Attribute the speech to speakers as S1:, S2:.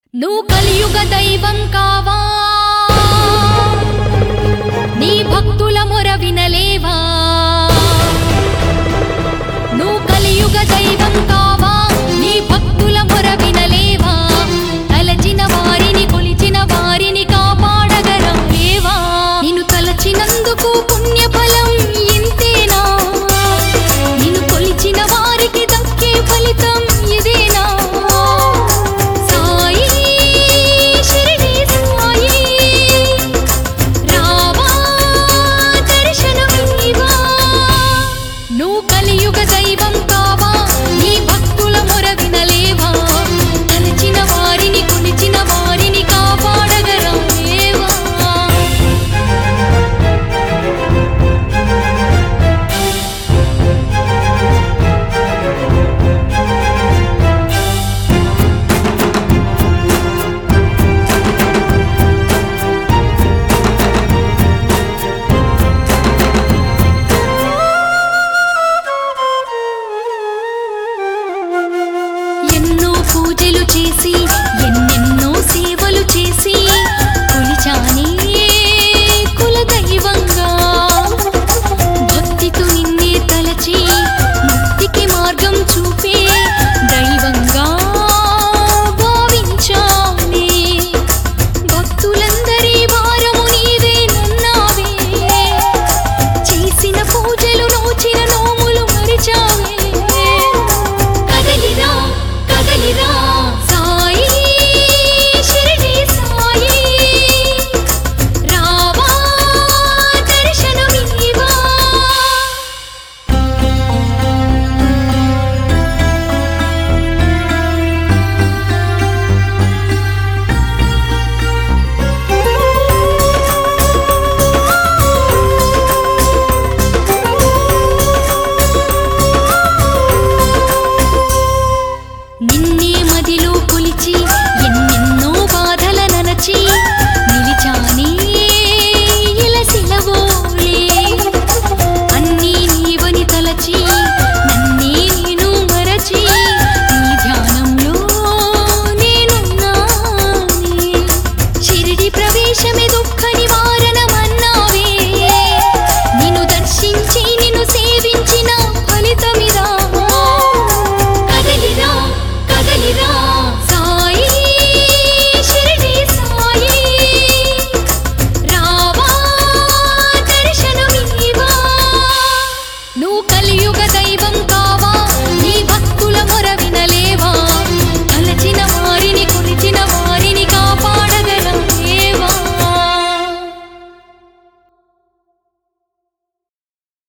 S1: నువ్వు కలియుగ దైవం కావా, నీ భక్తుల మొర వినలేవా. నువ్వు కలియుగ దైవం కావా, నీ భక్తుల మొర వినలేవా. తలచిన వారిని కొలిచిన వారిని కాపాడగరాలేవా. నిన్ను తలచినందుకు పుణ్యఫలం ఇంతేనా, నిన్ను కొలిచిన వారికి దక్కే ఫలితం ఇదేనా. పూజలు చేసి ఎన్నెన్నో సేవలు చేసి కొలిచానే కులదైవంగా. భక్తితో నిన్నే తలచి ముక్తికి మార్గం చూపే దైవంగా భావించానే. భక్తులందరి భారము నీవే నన్నావే, చేసిన పూజలు నోచిన నోములు మరిచావే. కదలిరా కదలిరా సాయి, షిరిడి సాయి, రావా దర్శనమివ్వా. నిన్నే మదిలో కొలిచి